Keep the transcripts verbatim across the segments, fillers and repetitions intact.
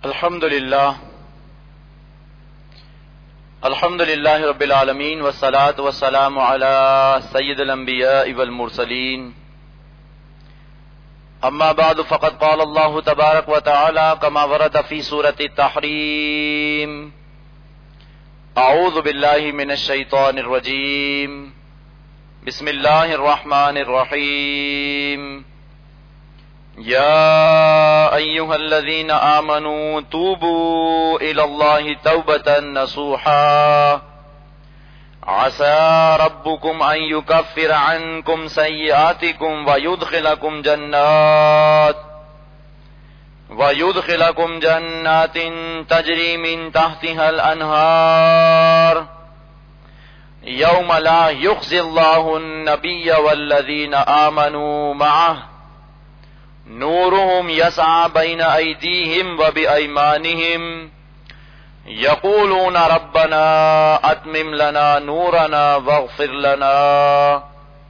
الحمد للہ الحمد للہ رب العالمین والصلاة والسلام علی سید الانبیاء والمرسلین اما بعد فقد قال اللہ تبارک و تعالی کما ورد فی سورۃ التحریم اعوذ باللہ من الشیطان الرجیم بسم اللہ الرحمن الرحیم یا ایہا الذین آمنوا توبوا الی اللہ توبة نصوحا عسى ربكم ان يكفر عنكم سيئاتكم ويدخلكم جنات ويدخلكم جنات تجري من تحتها الأنهار يوم لا يخزي الله النبي والذين آمنوا معه نورهم يسعى بين أيديهم وبأيمانهم يقولون ربنا أتمم لنا نورنا واغفر لنا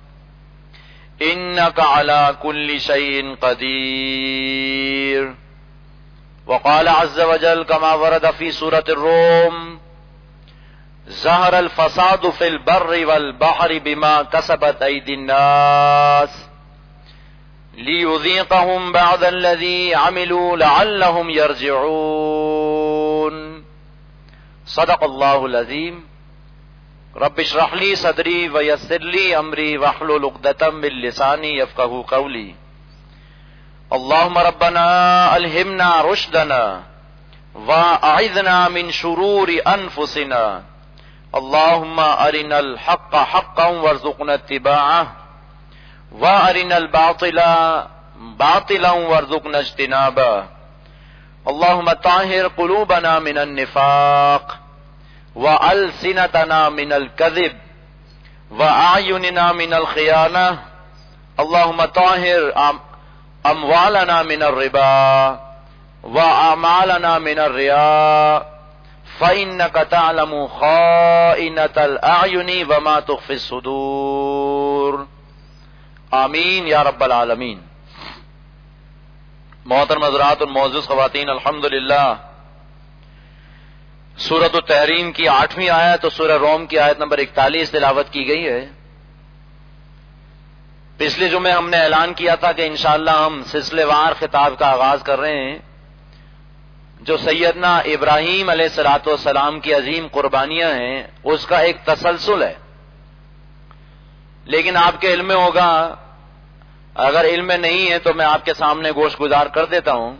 إنك على كل شيء قدير. وقال عز وجل كما ورد في سورة الروم ظهر الفساد في البر والبحر بما كسبت أيدي الناس ليذيقهم بعض الذي عملوا لعلهم يرجعون. صدق اللہ العظیم. رب اشرح لی صدری ویسر لی امری واحلل عقدۃ من لسانی یفقہوا قولی. اللهم ربنا الہمنا رشدنا واعذنا من شرور انفسنا. اللهم ارنا الحق حقا وارزقنا اتباعه وارنا الباطل باطلا وارزقنا اجتنابه. اللهم طهر قلوبنا من النفاق وألسنتنا من الكذب وأعيننا من الخيانة. اللهم طهر أموالنا من الربا وأعمالنا من الرياء فإنك تعلم خائنة الأعين وما تخفي الصدور. آمین یا رب العالمین. محترم حضرات اور معزز خواتین، الحمدللہ سورۃ التحریم کی آٹھویں آیت اور سورہ روم کی آیت نمبر اکتالیس تلاوت کی گئی ہے. پچھلے جمعے ہم نے اعلان کیا تھا کہ انشاءاللہ ہم سلسلے وار خطاب کا آغاز کر رہے ہیں جو سیدنا ابراہیم علیہ الصلوۃ والسلام کی عظیم قربانیاں ہیں، اس کا ایک تسلسل ہے. لیکن آپ کے علم میں ہوگا، اگر علم میں نہیں ہے تو میں آپ کے سامنے گوش گزار کر دیتا ہوں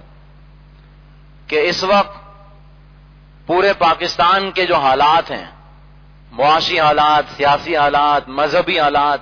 کہ اس وقت پورے پاکستان کے جو حالات ہیں، معاشی حالات، سیاسی حالات، مذہبی حالات،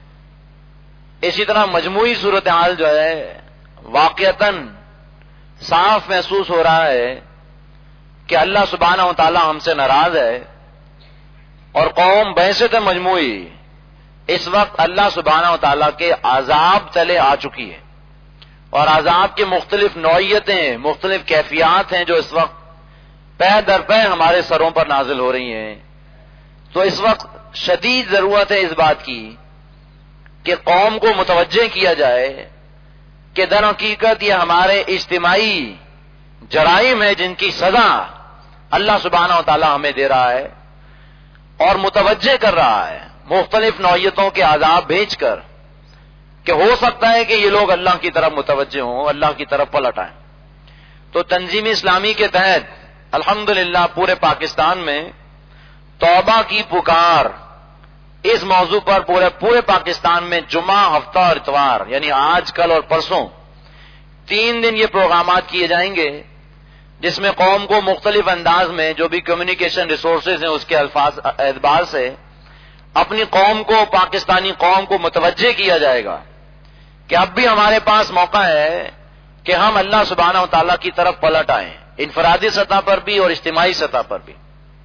اسی طرح مجموعی صورتحال جو ہے واقعتاً صاف محسوس ہو رہا ہے کہ اللہ سبحانہ و تعالی ہم سے ناراض ہے اور قوم بحثیت مجموعی اس وقت اللہ سبحانہ و تعالیٰ کے عذاب تلے آ چکی ہے. اور عذاب کی مختلف نوعیتیں، مختلف کیفیات ہیں جو اس وقت پے در پے ہمارے سروں پر نازل ہو رہی ہیں. تو اس وقت شدید ضرورت ہے اس بات کی کہ قوم کو متوجہ کیا جائے کہ در حقیقت یہ ہمارے اجتماعی جرائم ہے جن کی سزا اللہ سبحانہ و تعالیٰ ہمیں دے رہا ہے اور متوجہ کر رہا ہے مختلف نوعیتوں کے عذاب بھیج کر کہ ہو سکتا ہے کہ یہ لوگ اللہ کی طرف متوجہ ہوں، اللہ کی طرف پلٹ آئیں. تو تنظیم اسلامی کے تحت الحمدللہ پورے پاکستان میں توبہ کی پکار اس موضوع پر پورے پورے پاکستان میں جمعہ، ہفتہ اور اتوار یعنی آج، کل اور پرسوں تین دن یہ پروگرامات کیے جائیں گے جس میں قوم کو مختلف انداز میں جو بھی کمیونیکیشن ریسورسز ہیں اس کے الفاظ اعتبار سے اپنی قوم کو، پاکستانی قوم کو متوجہ کیا جائے گا کہ اب بھی ہمارے پاس موقع ہے کہ ہم اللہ سبحانہ و تعالیٰ کی طرف پلٹ آئیں، انفرادی سطح پر بھی اور اجتماعی سطح پر بھی.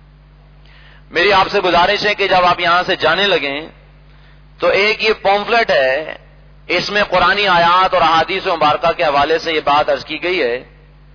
میری آپ سے گزارش ہے کہ جب آپ یہاں سے جانے لگیں تو ایک یہ پومفلٹ ہے، اس میں قرآنی آیات اور احادیث مبارکہ کے حوالے سے یہ بات عرض کی گئی ہے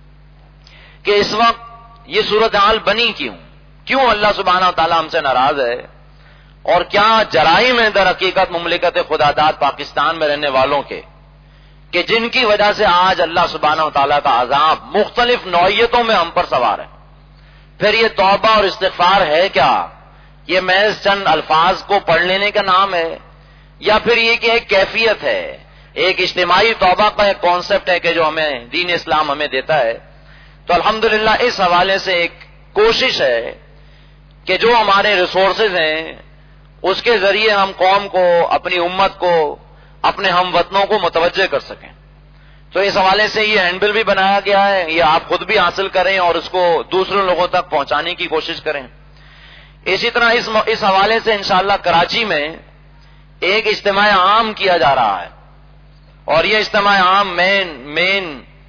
کہ اس وقت یہ صورتحال بنی کیوں کیوں اللہ سبحانہ و تعالیٰ ہم سے ناراض ہے اور کیا جرائم ہیں در حقیقت مملکت خدا داد پاکستان میں رہنے والوں کے کہ جن کی وجہ سے آج اللہ سبحانہ و تعالیٰ کا عذاب مختلف نوعیتوں میں ہم پر سوار ہے. پھر یہ توبہ اور استغفار ہے کیا؟ یہ محض چند الفاظ کو پڑھ لینے کا نام ہے، یا پھر یہ کہ ایک کیفیت ہے، ایک اجتماعی توبہ کا ایک کانسیپٹ ہے کہ جو ہمیں دین اسلام ہمیں دیتا ہے؟ تو الحمدللہ اس حوالے سے ایک کوشش ہے کہ جو ہمارے ریسورسز ہیں اس کے ذریعے ہم قوم کو، اپنی امت کو، اپنے ہم وطنوں کو متوجہ کر سکیں. تو اس حوالے سے یہ ہینڈ بل بھی بنایا گیا ہے، یہ آپ خود بھی حاصل کریں اور اس کو دوسرے لوگوں تک پہنچانے کی کوشش کریں. اسی طرح اس اس حوالے سے انشاءاللہ کراچی میں ایک اجتماع عام کیا جا رہا ہے، اور یہ اجتماع عام مین مین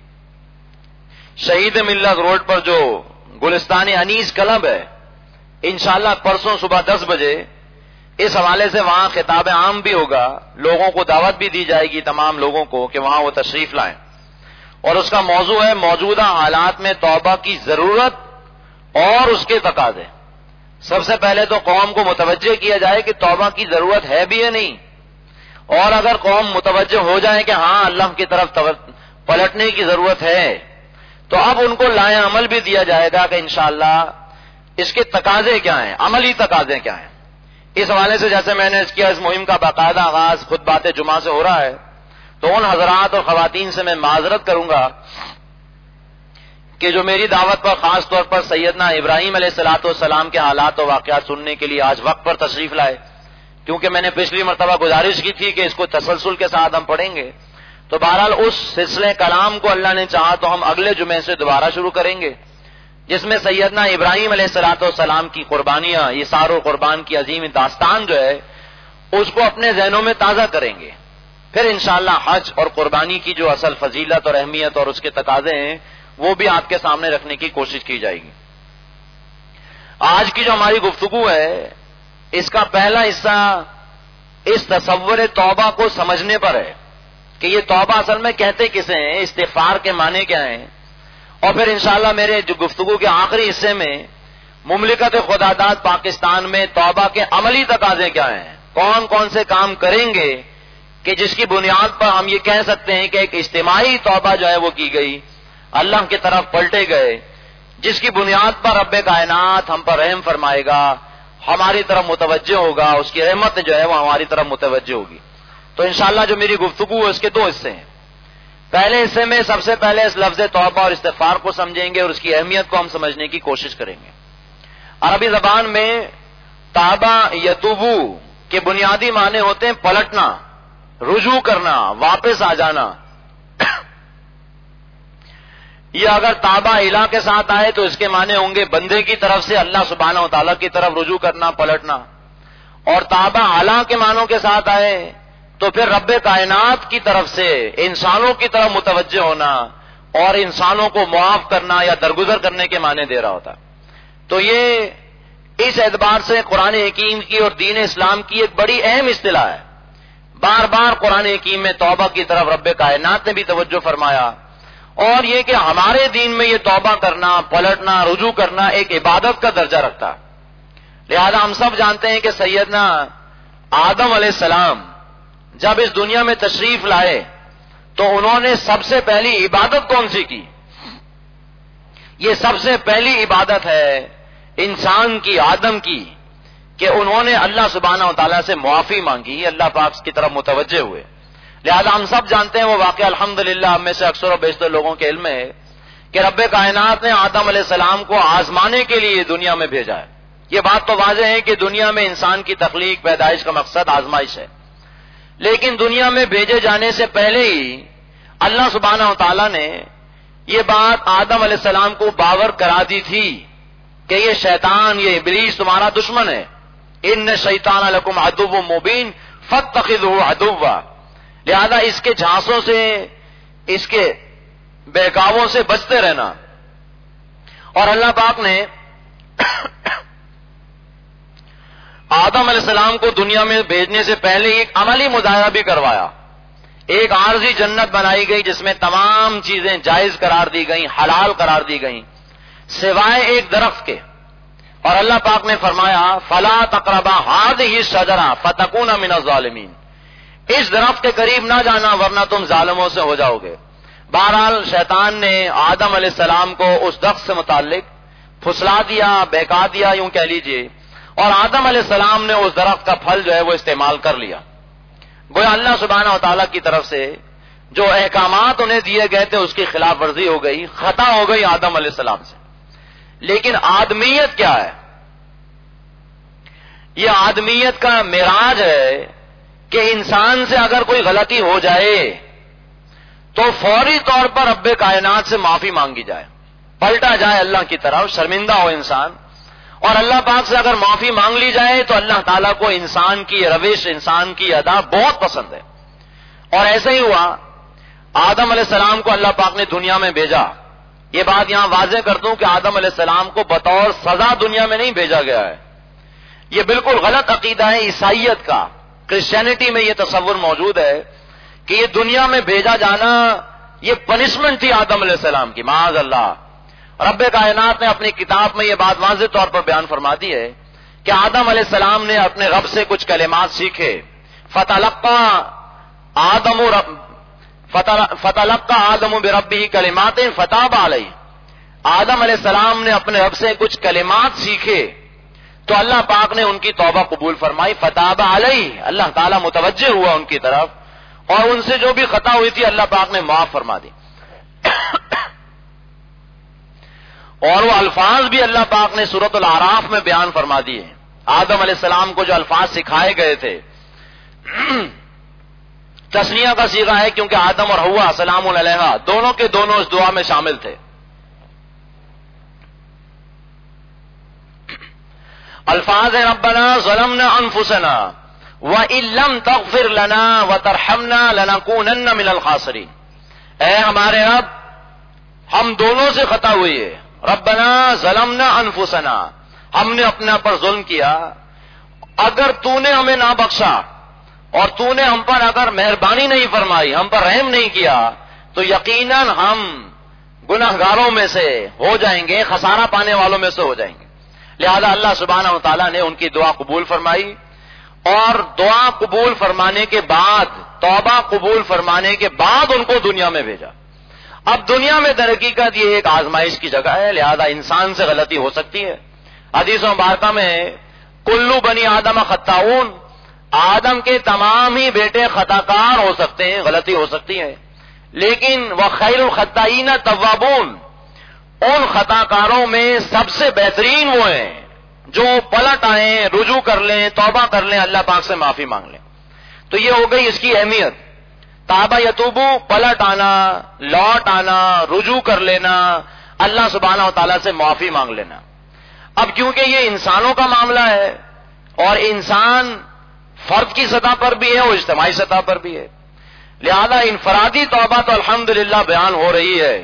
شہید ملت روڈ پر جو گلستان انیس کلب ہے، انشاءاللہ پرسوں صبح دس بجے اس حوالے سے وہاں خطاب عام بھی ہوگا. لوگوں کو دعوت بھی دی جائے گی، تمام لوگوں کو، کہ وہاں وہ تشریف لائیں. اور اس کا موضوع ہے موجودہ حالات میں توبہ کی ضرورت اور اس کے تقاضے. سب سے پہلے تو قوم کو متوجہ کیا جائے کہ توبہ کی ضرورت ہے بھی یا نہیں، اور اگر قوم متوجہ ہو جائے کہ ہاں اللہ کی طرف پلٹنے کی ضرورت ہے، تو اب ان کو لائے عمل بھی دیا جائے گا کہ انشاءاللہ اس کے تقاضے کیا ہیں، عملی تقاضے کیا ہیں. اس حوالے سے جیسے میں نے اس کیا اس مہم کا باقاعدہ آغاز خود بات جمعہ سے ہو رہا ہے، تو ان حضرات اور خواتین سے میں معذرت کروں گا کہ جو میری دعوت پر خاص طور پر سیدنا ابراہیم علیہ الصلوۃ والسلام کے حالات و واقعات سننے کے لیے آج وقت پر تشریف لائے، کیونکہ میں نے پچھلی مرتبہ گزارش کی تھی کہ اس کو تسلسل کے ساتھ ہم پڑھیں گے. تو بہرحال اس سلسلے کلام کو اللہ نے چاہا تو ہم اگلے جمعے سے دوبارہ شروع کریں گے، جس میں سیدنا ابراہیم علیہ الصلوۃ والسلام کی قربانیاں، یسار و قربان کی عظیم داستان جو ہے اس کو اپنے ذہنوں میں تازہ کریں گے. پھر انشاءاللہ حج اور قربانی کی جو اصل فضیلت اور اہمیت اور اس کے تقاضے ہیں وہ بھی آپ کے سامنے رکھنے کی کوشش کی جائے گی. آج کی جو ہماری گفتگو ہے اس کا پہلا حصہ اس تصور توبہ کو سمجھنے پر ہے کہ یہ توبہ اصل میں کہتے کسے ہیں، استغفار کے معنی کیا ہیں، اور پھر انشاءاللہ میرے جو گفتگو کے آخری حصے میں مملکت خدا داد پاکستان میں توبہ کے عملی تقاضے کیا ہیں، کون کون سے کام کریں گے کہ جس کی بنیاد پر ہم یہ کہہ سکتے ہیں کہ ایک اجتماعی توبہ جو ہے وہ کی گئی، اللہ کی طرف پلٹے گئے، جس کی بنیاد پر رب کائنات ہم پر رحم فرمائے گا، ہماری طرف متوجہ ہوگا، اس کی رحمت جو ہے وہ ہماری طرف متوجہ ہوگی. تو انشاءاللہ جو میری گفتگو ہے اس کے دو حصے ہیں. پہلے حصے میں سب سے پہلے اس لفظ توبہ اور استغفار کو سمجھیں گے اور اس کی اہمیت کو ہم سمجھنے کی کوشش کریں گے. عربی زبان میں تابا یتوبو کے بنیادی معنی ہوتے ہیں پلٹنا، رجوع کرنا، واپس آ جانا. یہ اگر تابا الہ کے ساتھ آئے تو اس کے معنی ہوں گے بندے کی طرف سے اللہ سبحانہ و تعالیٰ کی طرف رجوع کرنا، پلٹنا. اور تابا اعلیٰ کے معنوں کے ساتھ آئے تو پھر رب کائنات کی طرف سے انسانوں کی طرف متوجہ ہونا اور انسانوں کو معاف کرنا یا درگزر کرنے کے معنی دے رہا ہوتا. تو یہ اس اعتبار سے قرآن حکیم کی اور دین اسلام کی ایک بڑی اہم اصطلاح ہے. بار بار قرآن حکیم میں توبہ کی طرف رب کائنات نے بھی توجہ فرمایا، اور یہ کہ ہمارے دین میں یہ توبہ کرنا، پلٹنا، رجوع کرنا ایک عبادت کا درجہ رکھتا. لہذا ہم سب جانتے ہیں کہ سیدنا آدم علیہ السلام جب اس دنیا میں تشریف لائے تو انہوں نے سب سے پہلی عبادت کون سی کی؟ یہ سب سے پہلی عبادت ہے انسان کی، آدم کی، کہ انہوں نے اللہ سبحانہ و تعالیٰ سے معافی مانگی، اللہ پاک کی طرف متوجہ ہوئے. لہذا ہم سب جانتے ہیں وہ واقعہ الحمدللہ ہم میں سے اکثر و بیشتر لوگوں کے علم میں ہے کہ رب کائنات نے آدم علیہ السلام کو آزمانے کے لیے دنیا میں بھیجا ہے. یہ بات تو واضح ہے کہ دنیا میں انسان کی تخلیق، پیدائش کا مقصد آزمائش ہے، لیکن دنیا میں بھیجے جانے سے پہلے ہی اللہ سبحانہ و تعالیٰ نے یہ بات آدم علیہ السلام کو باور کرا دی تھی کہ یہ شیطان، یہ ابلیس تمہارا دشمن ہے. ان شیطان لکم عدو مبین فاتخذوہ عدوا. لہذا اس کے جھانسوں سے، اس کے بہکاووں سے بچتے رہنا. اور اللہ پاک نے آدم علیہ السلام کو دنیا میں بھیجنے سے پہلے ایک عملی مظاہرہ بھی کروایا. ایک عارضی جنت بنائی گئی جس میں تمام چیزیں جائز قرار دی گئیں، حلال قرار دی گئیں، سوائے ایک درخت کے. اور اللہ پاک نے فرمایا فلا تقربا هذه الشجرة فتكونا من الظالمین. اس درخت کے قریب نہ جانا ورنہ تم ظالموں سے ہو جاؤ گے۔ بہرحال شیطان نے آدم علیہ السلام کو اس درخت سے متعلق پھسلا دیا، بہکا دیا یوں کہہ لیجئے، اور آدم علیہ السلام نے اس درخت کا پھل جو ہے وہ استعمال کر لیا۔ گویا اللہ سبحانہ و تعالیٰ کی طرف سے جو احکامات انہیں دیے گئے تھے اس کی خلاف ورزی ہو گئی، خطا ہو گئی آدم علیہ السلام سے۔ لیکن آدمیت کیا ہے؟ یہ آدمیت کا معراج ہے کہ انسان سے اگر کوئی غلطی ہو جائے تو فوری طور پر رب کائنات سے معافی مانگی جائے، پلٹا جائے اللہ کی طرف، شرمندہ ہو انسان، اور اللہ پاک سے اگر معافی مانگ لی جائے تو اللہ تعالیٰ کو انسان کی روش، انسان کی ادا بہت پسند ہے۔ اور ایسے ہی ہوا، آدم علیہ السلام کو اللہ پاک نے دنیا میں بھیجا۔ یہ بات یہاں واضح کر دوں کہ آدم علیہ السلام کو بطور سزا دنیا میں نہیں بھیجا گیا ہے، یہ بالکل غلط عقیدہ ہے عیسائیت کا۔ کرسچینٹی میں یہ تصور موجود ہے کہ یہ دنیا میں بھیجا جانا یہ پنشمنٹ تھی آدم علیہ السلام کی، معاذ اللہ۔ رب کائنات نے اپنی کتاب میں یہ بات واضح طور پر بیان فرما دی ہے کہ آدم علیہ السلام نے اپنے رب سے کچھ کلمات سیکھے، فتلقى آدم رب فتلقى آدم بربه کلمات فتاب علیہ۔ آدم علیہ السلام نے اپنے رب سے کچھ کلمات سیکھے تو اللہ پاک نے ان کی توبہ قبول فرمائی، فتاب علیہ، اللہ تعالیٰ متوجہ ہوا ان کی طرف اور ان سے جو بھی خطا ہوئی تھی اللہ پاک نے معاف فرما دی۔ اور وہ الفاظ بھی اللہ پاک نے سورۃ الاعراف میں بیان فرما دیے۔ آدم علیہ السلام کو جو الفاظ سکھائے گئے تھے، تثنیہ کا صیغہ ہے کیونکہ آدم اور حوا سلام علیہا دونوں کے دونوں اس دعا میں شامل تھے۔ الفاظ ہیں ربنا ظلمنا انفسنا وَإِن لَّمْ تَغْفِرْ لَنَا وَتَرْحَمْنَا لَنَكُونَنَّ مِنَ الْخَاسِرِينَ، اے ہمارے رب ہم دونوں سے خطا ہوئی ہے، ربنا ظلمنا انفسنا، ہم نے اپنے پر ظلم کیا، اگر تو نے ہمیں نہ بخشا اور تو نے ہم پر اگر مہربانی نہیں فرمائی، ہم پر رحم نہیں کیا تو یقیناً ہم گناہگاروں میں سے ہو جائیں گے، خسارہ پانے والوں میں سے ہو جائیں گے۔ لہذا اللہ سبحانہ و تعالیٰ نے ان کی دعا قبول فرمائی، اور دعا قبول فرمانے کے بعد، توبہ قبول فرمانے کے بعد ان کو دنیا میں بھیجا۔ اب دنیا میں در حقیقت یہ ایک آزمائش کی جگہ ہے، لہذا انسان سے غلطی ہو سکتی ہے۔ حدیث مبارکہ میں کلو بنی آدم خطاؤن، آدم کے تمام ہی بیٹے خطا کار ہو سکتے ہیں، غلطی ہو سکتی ہے، لیکن وخیر الخطائین توابون، ان خطا کاروں میں سب سے بہترین وہ ہیں جو پلٹ آئیں، رجوع کر لیں، توبہ کر لیں، اللہ پاک سے معافی مانگ لیں۔ تو یہ ہو گئی اس کی اہمیت، تابہ یتوبو، پلٹ آنا، لوٹ آنا، رجوع کر لینا، اللہ سبحانہ و تعالیٰ سے معافی مانگ لینا۔ اب کیونکہ یہ انسانوں کا معاملہ ہے اور انسان فرد کی سطح پر بھی ہے اور اجتماعی سطح پر بھی ہے، لہذا انفرادی توبہ تو الحمدللہ بیان ہو رہی ہے۔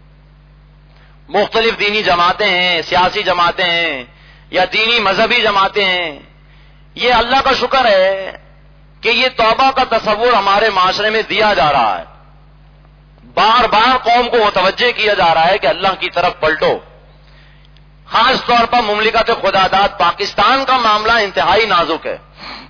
مختلف دینی جماعتیں ہیں، سیاسی جماعتیں ہیں یا دینی مذہبی جماعتیں ہیں، یہ اللہ کا شکر ہے کہ یہ توبہ کا تصور ہمارے معاشرے میں دیا جا رہا ہے، بار بار قوم کو متوجہ کیا جا رہا ہے کہ اللہ کی طرف پلٹو۔ خاص طور پر مملکت خدا داد پاکستان کا معاملہ انتہائی نازک ہے۔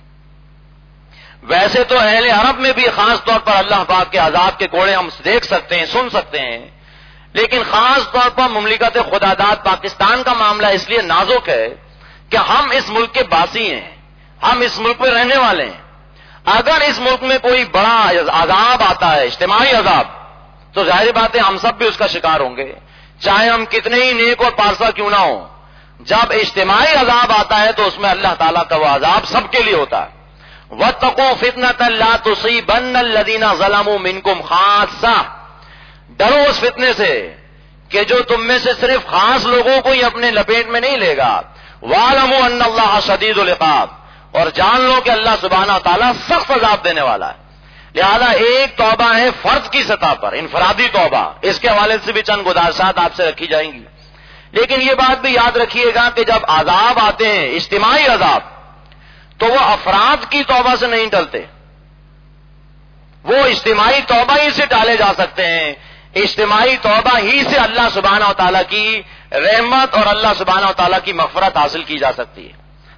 ویسے تو اہل عرب میں بھی خاص طور پر اللہ پاک کے عذاب کے کوڑے ہم دیکھ سکتے ہیں، سن سکتے ہیں، لیکن خاص طور پر مملکت خدا داد پاکستان کا معاملہ اس لیے نازک ہے کہ ہم اس ملک کے باسی ہیں، ہم اس ملک میں رہنے والے ہیں۔ اگر اس ملک میں کوئی بڑا عذاب آتا ہے، اجتماعی عذاب، تو ظاہر بات ہے ہم سب بھی اس کا شکار ہوں گے، چاہے ہم کتنے ہی نیک اور پارسا کیوں نہ ہوں۔ جب اجتماعی عذاب آتا ہے تو اس میں اللہ تعالیٰ کا وہ عذاب سب کے لیے ہوتا ہے۔ وَاتَّقُوا فِتْنَةً لَا تُصِيبَنَّ الَّذِينَ ظَلَمُوا مِنكُمْ خَاصَّةً، ڈرو اس فتنے سے کہ جو تم میں سے صرف خاص لوگوں کو ہی اپنے لپیٹ میں نہیں لے گا۔ وَاعْلَمُوا أَنَّ اللَّهَ شَدِيدُ الْعِقَابِ، اور جان لو کہ اللہ سبحانہ تعالیٰ سخت عذاب دینے والا ہے۔ لہذا ایک توبہ ہے فرد کی سطح پر، انفرادی توبہ، اس کے حوالے سے بھی چند گزارشات آپ سے رکھی جائیں گی، لیکن یہ بات بھی یاد رکھیے گا کہ جب عذاب آتے ہیں، اجتماعی عذاب، تو وہ افراد کی توبہ سے نہیں ٹلتے، وہ اجتماعی توبہ ہی سے ٹالے جا سکتے ہیں، اجتماعی توبہ ہی سے اللہ سبحانہ و تعالیٰ کی رحمت اور اللہ سبحانہ و تعالیٰ کی مغفرت حاصل کی جا سکتی ہے۔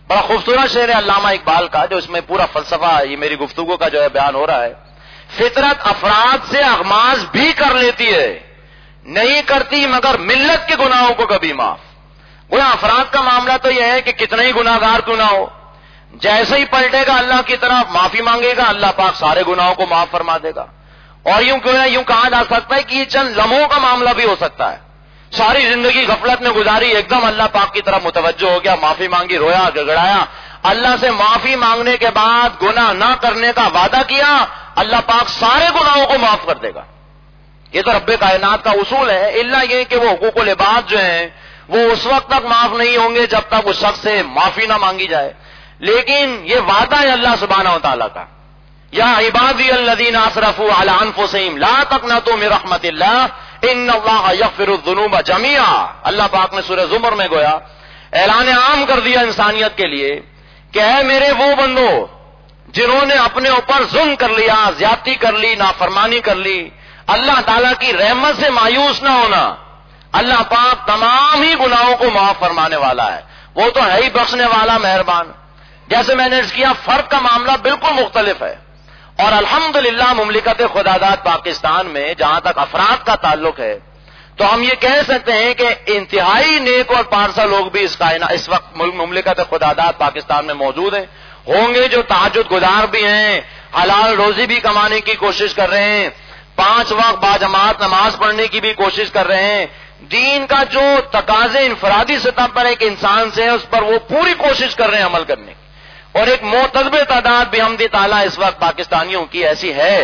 بڑا خوبصورت شعر ہے علامہ اقبال کا، جو اس میں پورا فلسفہ یہ میری گفتگو کا جو ہے بیان ہو رہا ہے. فطرت افراد سے اغماز بھی کر لیتی ہے، نہیں کرتی مگر ملت کے گناہوں کو کبھی معاف. گناہ افراد کا معاملہ تو یہ ہے کہ کتنا ہی گناہگار کیوں نہ ہو، جیسے ہی پلٹے گا اللہ کی طرف معافی مانگے گا، اللہ پاک سارے گناہوں کو معاف فرما دے گا. اور یوں کیوں نہ یوں کہا جا سکتا ہے کہ یہ چند لمحوں کا معاملہ بھی ہو سکتا ہے. ساری زندگی غفلت میں گزاری، ایک دم اللہ پاک کی طرف متوجہ ہو گیا، معافی مانگی، رویا گڑگڑایا، اللہ سے معافی مانگنے کے بعد گناہ نہ کرنے کا وعدہ کیا، اللہ پاک سارے گناہوں کو معاف کر دے گا. یہ تو رب کائنات کا اصول ہے. الا یہ کہ وہ حقوق العباد جو ہیں وہ اس وقت تک معاف نہیں ہوں گے جب تک اس شخص سے معافی نہ مانگی جائے. لیکن یہ وعدہ ہے اللہ سبحانہ و تعالیٰ کا، یا عبادی الذین اسرفوا علی انفسہم لا تقنطوا من رحمت اللہ ان اللہ یغفر الذنوب جمیعا. اللہ پاک نے سورہ زمر میں گویا اعلان عام کر دیا انسانیت کے لیے کہ اے میرے وہ بندو جنہوں نے اپنے اوپر ظلم کر لیا، زیادتی کر لی، نافرمانی کر لی، اللہ تعالیٰ کی رحمت سے مایوس نہ ہونا. اللہ پاک تمام ہی گناہوں کو معاف فرمانے والا ہے، وہ تو ہے ہی بخشنے والا مہربان. جیسے میں نے عرض کیا فرق کا معاملہ بالکل مختلف ہے. اور الحمدللہ مملکت خداداد پاکستان میں جہاں تک افراد کا تعلق ہے تو ہم یہ کہہ سکتے ہیں کہ انتہائی نیک اور پارسا لوگ بھی اس کائنات اس وقت مملکت خداداد پاکستان میں موجود ہیں. ہوں گے جو تہجد گزار بھی ہیں، حلال روزی بھی کمانے کی کوشش کر رہے ہیں، پانچ وقت باجماعت نماز پڑھنے کی بھی کوشش کر رہے ہیں، دین کا جو تقاضے انفرادی سطح پر ایک انسان سے ہے اس پر وہ پوری کوشش کر رہے ہیں عمل کرنے کی. اور ایک معتدب تعداد بھی حمد تعالیٰ اس وقت پاکستانیوں کی ایسی ہے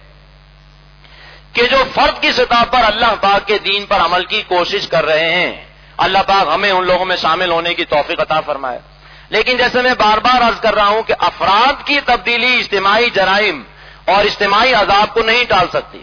کہ جو فرد کی سطح پر اللہ پاک کے دین پر عمل کی کوشش کر رہے ہیں. اللہ پاک ہمیں ان لوگوں میں شامل ہونے کی توفیق عطا فرمائے. لیکن جیسے میں بار بار عرض کر رہا ہوں کہ افراد کی تبدیلی اجتماعی جرائم اور اجتماعی عذاب کو نہیں ٹال سکتی،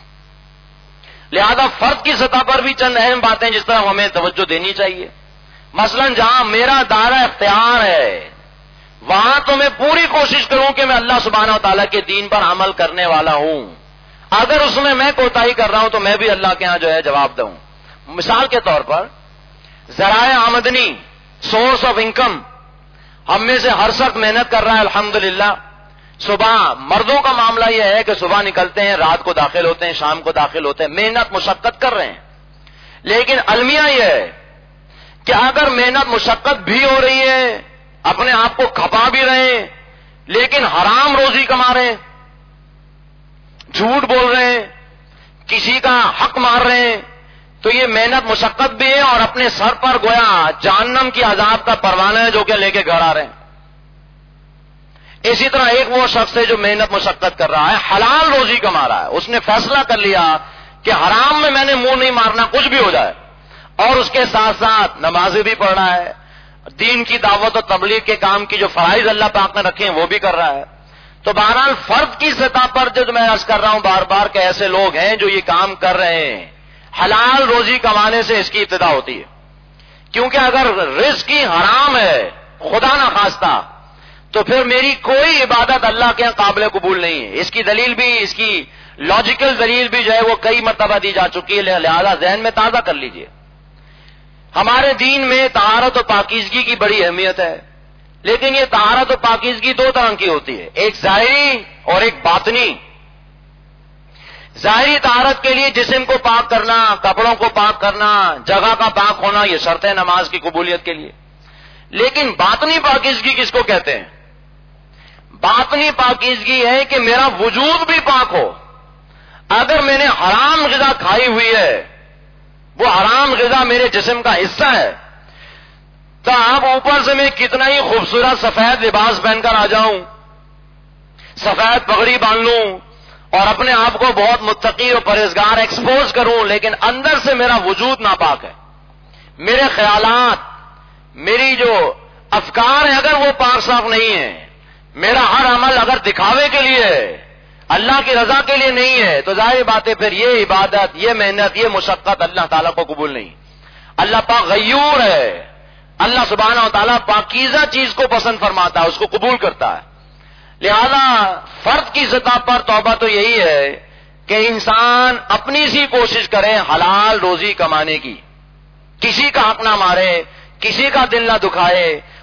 لہذا فرد کی سطح پر بھی چند اہم باتیں جس طرح ہمیں توجہ دینی چاہیے. مثلا جہاں میرا دائرہ اختیار ہے وہاں تو میں پوری کوشش کروں کہ میں اللہ سبحانہ و تعالیٰ کے دین پر عمل کرنے والا ہوں. اگر اس میں میں کوتاہی کر رہا ہوں تو میں بھی اللہ کے ہاں جو ہے جواب دوں. مثال کے طور پر ذرائع آمدنی، سورس آف انکم، ہم میں سے ہر شخص محنت کر رہا ہے الحمدللہ. صبح مردوں کا معاملہ یہ ہے کہ صبح نکلتے ہیں، رات کو داخل ہوتے ہیں، شام کو داخل ہوتے ہیں، محنت مشقت کر رہے ہیں. لیکن المیہ یہ ہے کہ اگر محنت مشقت بھی ہو رہی ہے، اپنے آپ کو کھپا بھی رہے ہیں، لیکن حرام روزی کما رہے ہیں، جھوٹ بول رہے ہیں، کسی کا حق مار رہے ہیں، تو یہ محنت مشقت بھی ہے اور اپنے سر پر گویا جہنم کی عذاب کا پروانہ ہے جو کہ لے کے گھر آ رہے ہیں. اسی طرح ایک وہ شخص ہے جو محنت مشقت کر رہا ہے، حلال روزی کما رہا ہے، اس نے فیصلہ کر لیا کہ حرام میں میں نے منہ نہیں مارنا کچھ بھی ہو جائے، اور اس کے ساتھ ساتھ نمازیں بھی پڑھ رہا ہے، دین کی دعوت و تبلیغ کے کام کی جو فرائض اللہ پاک نے رکھے ہیں وہ بھی کر رہا ہے. تو بہرحال فرد کی سطح پر جو میں عرض کر رہا ہوں بار بار کہ ایسے لوگ ہیں جو یہ کام کر رہے ہیں. حلال روزی کمانے سے اس کی ابتدا ہوتی ہے، کیونکہ اگر رزق کی حرام ہے خدا نہ خواستہ تو پھر میری کوئی عبادت اللہ کے قابل قبول نہیں ہے. اس کی دلیل بھی، اس کی لاجیکل دلیل بھی جو ہے وہ کئی مرتبہ دی جا چکی ہے، لہذا ذہن میں تازہ کر لیجئے. ہمارے دین میں طہارت و پاکیزگی کی بڑی اہمیت ہے، لیکن یہ طہارت و پاکیزگی دو طرح کی ہوتی ہے، ایک ظاہری اور ایک باطنی. ظاہری طہارت کے لیے جسم کو پاک کرنا، کپڑوں کو پاک کرنا، جگہ کا پاک ہونا، یہ شرط ہے نماز کی قبولیت کے لیے. لیکن باطنی پاکیزگی کس کو کہتے ہیں؟ باطنی پاکیزگی ہے کہ میرا وجود بھی پاک ہو. اگر میں نے حرام غذا کھائی ہوئی ہے، وہ حرام غذا میرے جسم کا حصہ ہے، تو اب اوپر سے میں کتنا ہی خوبصورت سفید لباس پہن کر آ جاؤں، سفید پگڑی باندھ لوں اور اپنے آپ کو بہت متقی اور پرہیزگار ایکسپوز کروں، لیکن اندر سے میرا وجود ناپاک ہے. میرے خیالات، میری جو افکار ہیں اگر وہ پاک صاف نہیں ہیں، میرا ہر عمل اگر دکھاوے کے لیے ہے، اللہ کی رضا کے لیے نہیں ہے، تو ظاہر بات ہے پھر یہ عبادت، یہ محنت، یہ مشقت اللہ تعالیٰ کو قبول نہیں. اللہ پاک غیور ہے، اللہ سبحانہ و تعالیٰ پاکیزہ چیز کو پسند فرماتا ہے، اس کو قبول کرتا ہے. لہذا فرد کی سطح پر توبہ تو یہی ہے کہ انسان اپنی سی کوشش کرے حلال روزی کمانے کی، کسی کا حق نہ مارے، کسی کا دل نہ دکھائے،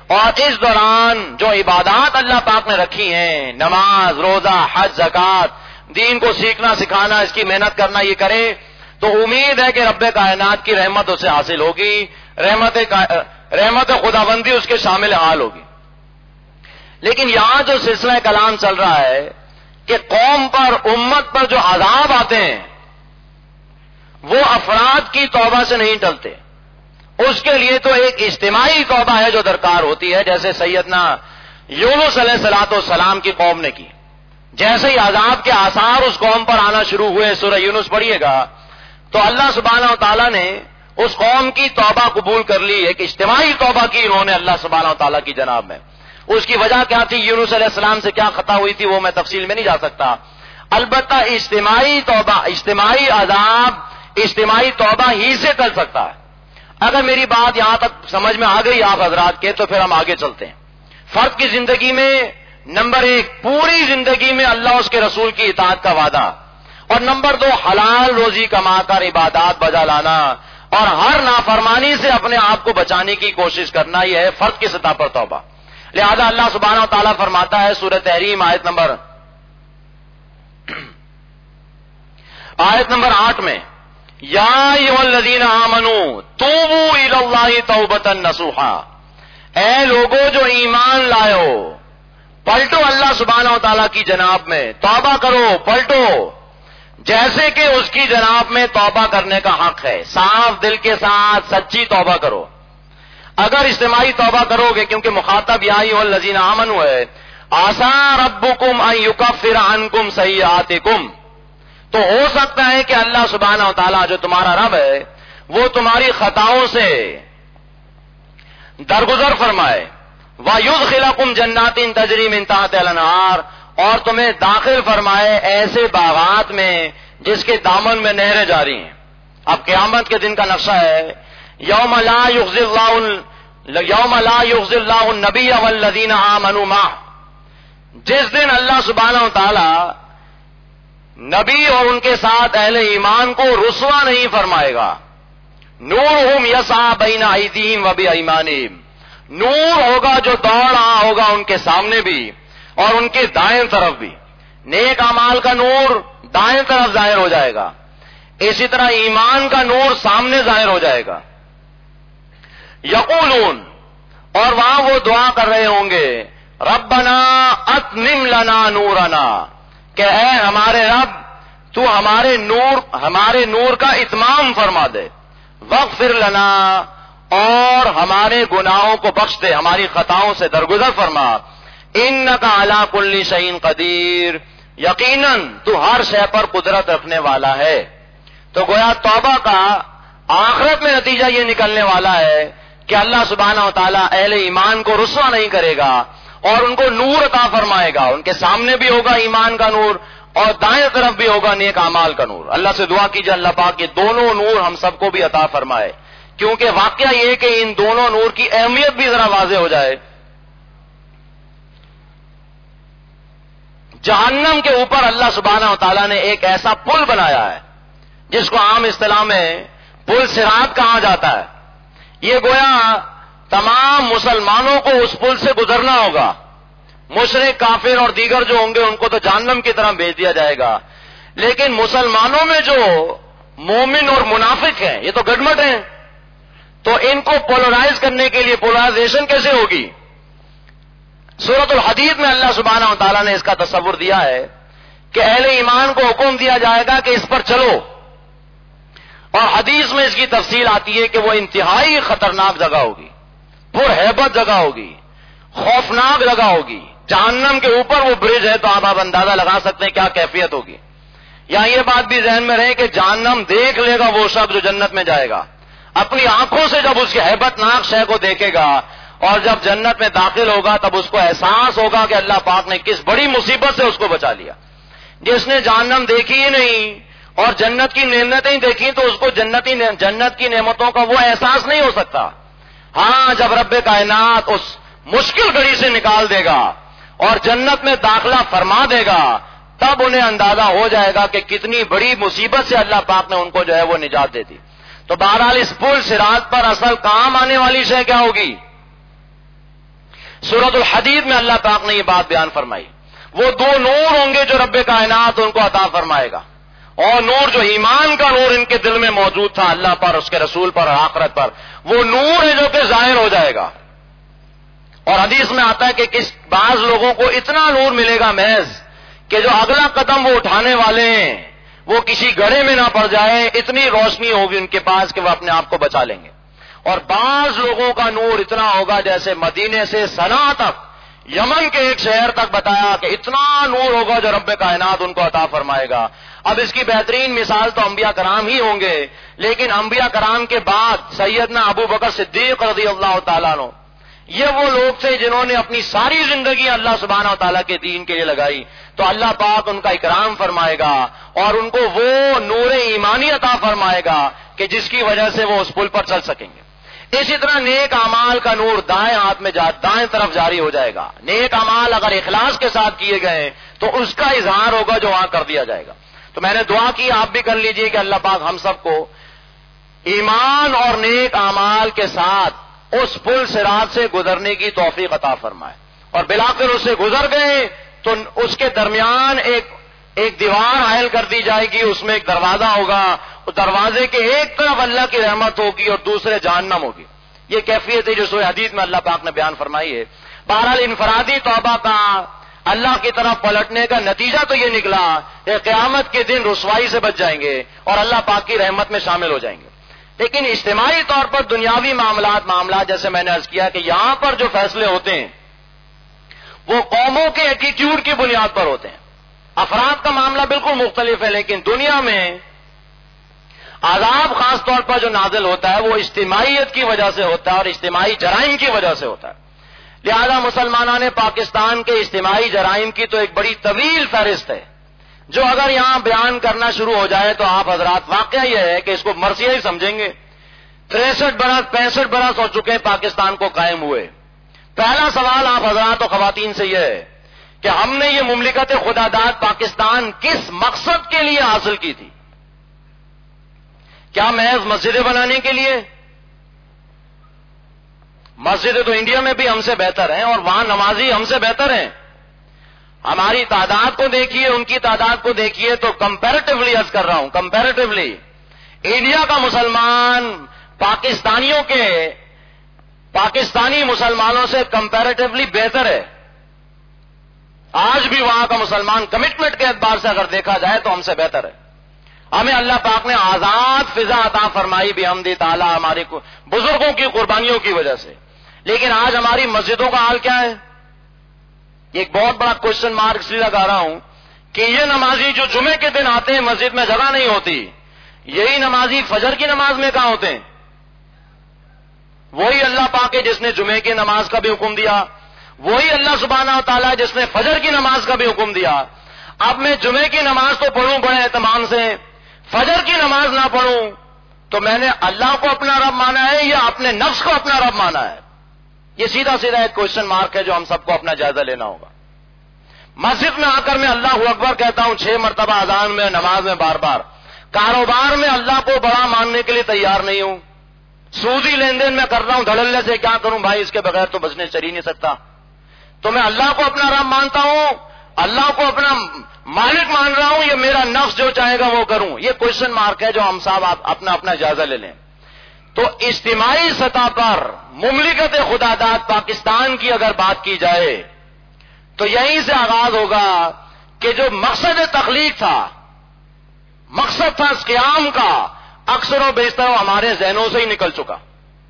اور اس دوران جو عبادات اللہ پاک نے رکھی ہیں، نماز، روزہ، حج، زکوٰۃ، دین کو سیکھنا سکھانا، اس کی محنت کرنا، یہ کرے تو امید ہے کہ رب کائنات کی رحمت اسے حاصل ہوگی، رحمت رحمت خداوندی اس کے شامل حال ہوگی۔ لیکن یہاں جو سلسلہ کلام چل رہا ہے کہ قوم پر، امت پر جو عذاب آتے ہیں وہ افراد کی توبہ سے نہیں ٹلتے، اس کے لیے تو ایک اجتماعی توبہ ہے جو درکار ہوتی ہے، جیسے سیدنا یونس علیہ الصلوۃ والسلام کی قوم نے کی۔ جیسے ہی عذاب کے آثار اس قوم پر آنا شروع ہوئے، سورہ یونس پڑھیے گا تو اللہ سبحانہ و تعالیٰ نے اس قوم کی توبہ قبول کر لی، ایک اجتماعی توبہ کی انہوں نے اللہ سبحانہ و تعالیٰ کی جناب میں۔ اس کی وجہ کیا تھی، یونس علیہ السلام سے کیا خطا ہوئی تھی، وہ میں تفصیل میں نہیں جا سکتا، البتہ اجتماعی توبہ، اجتماعی عذاب اجتماعی توبہ ہی سے ٹل سکتا ہے۔ اگر میری بات یہاں تک سمجھ میں آ گئی آپ حضرات کے، تو پھر ہم آگے چلتے ہیں۔ فرد کی زندگی میں نمبر ایک، پوری زندگی میں اللہ اس کے رسول کی اطاعت کا وعدہ، اور نمبر دو، حلال روزی کما کر عبادات بجا لانا اور ہر نافرمانی سے اپنے آپ کو بچانے کی کوشش کرنا، یہ ہے فرد کی سطح پر توبہ۔ لہذا اللہ سبحانہ و تعالیٰ فرماتا ہے سورہ تحریم آیت نمبر آیت نمبر آٹھ میں، یا ایھا الذین آمنوا توبوا الی اللہ توبۃ نصوحا، اے لوگو جو ایمان لائو، پلٹو اللہ سبحانہ و تعالیٰ کی جناب میں، توبہ کرو، پلٹو، جیسے کہ اس کی جناب میں توبہ کرنے کا حق ہے، صاف دل کے ساتھ سچی توبہ کرو۔ اگر اجتماعی توبہ کرو گے، کیونکہ مخاطب یا ایھا الذین آمنوا ہے، عسیٰ ربکم ان یکفر عنکم سیئاتکم، تو ہو سکتا ہے کہ اللہ سبحانہ و تعالیٰ جو تمہارا رب ہے وہ تمہاری خطاؤں سے درگزر فرمائے، وَيُدْخِلَكُمْ جَنَّاتٍ تَجْرِي مِن تَحْتِهَا الْأَنْهَارُ، اور تمہیں داخل فرمائے ایسے باغات میں جس کے دامن میں نہریں جاری ہیں۔ اب قیامت کے دن کا نقشہ ہے، یوم لا یخزی اللہ یوم لا یخزی اللہ النبی والذین آمنوا معہ، جس دن اللہ سبحانہ و تعالی نبی اور ان کے ساتھ اہل ایمان کو رسوا نہیں فرمائے گا۔ نورہم یسعی بین ایدیہم وبایمانہم، نور ہوگا جو دوڑ رہا ہوگا ان کے سامنے بھی اور ان کے دائیں طرف بھی، نیک اعمال کا نور دائیں طرف ظاہر ہو جائے گا، اسی طرح ایمان کا نور سامنے ظاہر ہو جائے گا۔ یقولون، اور وہاں وہ دعا کر رہے ہوں گے، ربنا اتمم لنا نورنا، کہ اے ہمارے رب تو ہمارے نور ہمارے نور کا اتمام فرما دے، واغفر لنا، اور ہمارے گناہوں کو بخش دے، ہماری خطاؤں سے درگزر فرما، انک علی کل شیء قدیر، یقیناً تو ہر شے پر قدرت رکھنے والا ہے۔ تو گویا توبہ کا آخرت میں نتیجہ یہ نکلنے والا ہے کہ اللہ سبحانہ و تعالیٰ اہل ایمان کو رسوا نہیں کرے گا اور ان کو نور عطا فرمائے گا، ان کے سامنے بھی ہوگا ایمان کا نور اور دائیں طرف بھی ہوگا نیک اعمال کا نور۔ اللہ سے دعا کیجیے اللہ پاک یہ دونوں نور ہم سب کو بھی عطا فرمائے، کیونکہ واقعہ یہ کہ ان دونوں نور کی اہمیت بھی ذرا واضح ہو جائے۔ جہنم کے اوپر اللہ سبحانہ و تعالیٰ نے ایک ایسا پل بنایا ہے جس کو عام اصطلاح میں پل صراط کہا جاتا ہے۔ یہ گویا تمام مسلمانوں کو اس پل سے گزرنا ہوگا، مشرک، کافر اور دیگر جو ہوں گے ان کو تو جہنم کی طرف بھیج دیا جائے گا، لیکن مسلمانوں میں جو مومن اور منافق ہیں یہ تو گڈمٹ ہیں، تو ان کو پولرائز کرنے کے لیے پولرائزیشن کیسے ہوگی؟ سورۃ الحدید میں اللہ سبحانہ و تعالیٰ نے اس کا تصور دیا ہے کہ اہل ایمان کو حکم دیا جائے گا کہ اس پر چلو، اور حدیث میں اس کی تفصیل آتی ہے کہ وہ انتہائی خطرناک جگہ ہوگی، پرہیبت جگہ ہوگی، خوفناک جگہ ہوگی۔ جہنم کے اوپر وہ برج ہے تو آپ آپ اندازہ لگا سکتے ہیں کیا کیفیت ہوگی۔ یہاں یہ بات بھی ذہن میں رہے کہ جہنم دیکھ لے گا وہ شخص جو جنت میں جائے گا، اپنی آنکھوں سے جب اس کے ہیبت ناک شے کو دیکھے گا اور جب جنت میں داخل ہوگا تب اس کو احساس ہوگا کہ اللہ پاک نے کس بڑی مصیبت سے اس کو بچا لیا۔ جس نے جہنم دیکھی ہی نہیں اور جنت کی نعمتیں دیکھی تو اس کو جنتی جنت کی نعمتوں کا وہ احساس نہیں ہو سکتا۔ ہاں جب رب کائنات اس مشکل گھڑی سے نکال دے گا اور جنت میں داخلہ فرما دے گا تب انہیں اندازہ ہو جائے گا کہ کتنی بڑی مصیبت سے اللہ پاک نے ان کو جو ہے وہ نجات دے دی۔ تو بہرحال اس پل صراط پر اصل کام آنے والی شے کیا ہوگی؟ سورۃ الحدید میں اللہ پاک نے یہ بات بیان فرمائی، وہ دو نور ہوں گے جو رب کائنات ان کو عطا فرمائے گا، اور نور جو ایمان کا نور ان کے دل میں موجود تھا اللہ پر، اس کے رسول پر اور آخرت پر، وہ نور ہے جو کہ ظاہر ہو جائے گا۔ اور حدیث میں آتا ہے کہ کس بعض لوگوں کو اتنا نور ملے گا محض کہ جو اگلا قدم وہ اٹھانے والے ہیں وہ کسی گڑھے میں نہ پڑ جائے، اتنی روشنی ہوگی ان کے پاس کہ وہ اپنے آپ کو بچا لیں گے۔ اور بعض لوگوں کا نور اتنا ہوگا جیسے مدینے سے صنعا تک، یمن کے ایک شہر تک بتایا کہ اتنا نور ہوگا جو رب کائنات ان کو عطا فرمائے گا۔ اب اس کی بہترین مثال تو انبیاء کرام ہی ہوں گے، لیکن انبیاء کرام کے بعد سیدنا ابو بکر صدیق رضی اللہ تعالیٰ عنہ، یہ وہ لوگ تھے جنہوں نے اپنی ساری زندگی اللہ سبحانہ و تعالیٰ کے دین کے لیے لگائی، تو اللہ پاک ان کا اکرام فرمائے گا اور ان کو وہ نور ایمانی عطا فرمائے گا کہ جس کی وجہ سے وہ اس پل پر چل سکیں گے۔ اسی طرح نیک اعمال کا نور دائیں ہاتھ میں جا دائیں طرف جاری ہو جائے گا۔ نیک اعمال اگر اخلاص کے ساتھ کیے گئے تو اس کا اظہار ہوگا جو وہاں کر دیا جائے گا۔ تو میں نے دعا کی، آپ بھی کر لیجئے کہ اللہ پاک ہم سب کو ایمان اور نیک اعمال کے ساتھ اس پل صراط سے گزرنے کی توفیق عطا فرمائے، اور بالآخر اس سے گزر گئے تو اس کے درمیان ایک ایک دیوار حائل کر دی جائے گی، اس میں ایک دروازہ ہوگا، اس دروازے کے ایک طرف اللہ کی رحمت ہوگی اور دوسرے جہنم ہوگی۔ یہ کیفیت ہے جو سورہ حدید میں اللہ پاک نے بیان فرمائی ہے۔ بہرحال انفرادی توبہ کا اللہ کی طرف پلٹنے کا نتیجہ تو یہ نکلا کہ قیامت کے دن رسوائی سے بچ جائیں گے اور اللہ پاک کی رحمت میں شامل ہو جائیں گے۔ لیکن اجتماعی طور پر دنیاوی معاملات معاملات جیسے میں نے عرض کیا کہ یہاں پر جو فیصلے ہوتے ہیں وہ قوموں کے ایٹیٹیوڈ کی بنیاد پر ہوتے ہیں۔ افراد کا معاملہ بالکل مختلف ہے، لیکن دنیا میں عذاب خاص طور پر جو نازل ہوتا ہے وہ اجتماعیت کی وجہ سے ہوتا ہے اور اجتماعی جرائم کی وجہ سے ہوتا ہے۔ لہذا مسلمانوں نے پاکستان کے اجتماعی جرائم کی تو ایک بڑی طویل فہرست ہے جو اگر یہاں بیان کرنا شروع ہو جائے تو آپ حضرات واقعہ یہ ہے کہ اس کو مرثیہ ہی سمجھیں گے۔ تریسٹھ برس پینسٹھ برس ہو چکے پاکستان کو قائم ہوئے۔ پہلا سوال آپ حضرات و خواتین سے یہ ہے کہ ہم نے یہ مملکت خدا داد پاکستان کس مقصد کے لیے حاصل کی تھی؟ کیا محض مسجدیں بنانے کے لیے؟ مسجدیں تو انڈیا میں بھی ہم سے بہتر ہیں اور وہاں نمازی ہم سے بہتر ہیں۔ ہماری تعداد کو دیکھیے، ان کی تعداد کو دیکھیے تو کمپیریٹیولی عرض کر رہا ہوں، کمپیریٹیولی انڈیا کا مسلمان پاکستانیوں کے پاکستانی مسلمانوں سے کمپیریٹیولی بہتر ہے۔ آج بھی وہاں کا مسلمان کمٹمنٹ کے اعتبار سے اگر دیکھا جائے تو ہم سے بہتر ہے۔ ہمیں اللہ پاک نے آزاد فضا عطا فرمائی بحمدہ تعالی ہمارے بزرگوں کی قربانیوں کی وجہ سے، لیکن آج ہماری مسجدوں کا حال کیا ہے؟ ایک بہت بڑا کوشچن مارک اس لیے لگا رہا ہوں کہ یہ نمازی جو جمعے کے دن آتے ہیں مسجد میں جگہ نہیں ہوتی، یہی نمازی فجر کی نماز میں کہاں ہوتے ہیں؟ وہی اللہ پاک ہے جس نے جمعے کی نماز کا بھی حکم دیا، وہی اللہ سبحانہ و تعالیٰ جس نے فجر کی نماز کا بھی حکم دیا۔ اب میں جمعے کی نماز تو پڑھوں بڑے اہتمام سے، فجر کی نماز نہ پڑھوں تو میں نے اللہ کو اپنا رب مانا ہے یا اپنے نفس کو اپنا رب مانا ہے؟ یہ سیدھا سیدھا ایک کوشچن مارک ہے جو ہم سب کو اپنا جائزہ لینا ہوگا۔ مسجد میں آ کر میں اللہ اکبر کہتا ہوں چھ مرتبہ اذان میں، نماز میں بار بار، کاروبار میں اللہ کو بڑا ماننے کے لیے تیار نہیں ہوں، سودی لین دین میں کر رہا ہوں، دھڑلے سے کیا کروں بھائی، اس کے بغیر تو بچنے چل ہی نہیں سکتا، تو میں اللہ کو اپنا رب مانتا ہوں، اللہ کو اپنا مالک مان رہا ہوں، یہ میرا نفس جو چاہے گا وہ کروں؟ یہ کوشچن مارک ہے جو ہم صاحب اپنا اپنا جائزہ لے لیں۔ تو اجتماعی سطح پر مملکت خدا داد پاکستان کی اگر بات کی جائے تو یہیں سے آغاز ہوگا کہ جو مقصد تخلیق تھا، مقصد تھا اس قیام کا، اکثر و بیشتر ہمارے ذہنوں سے ہی نکل چکا۔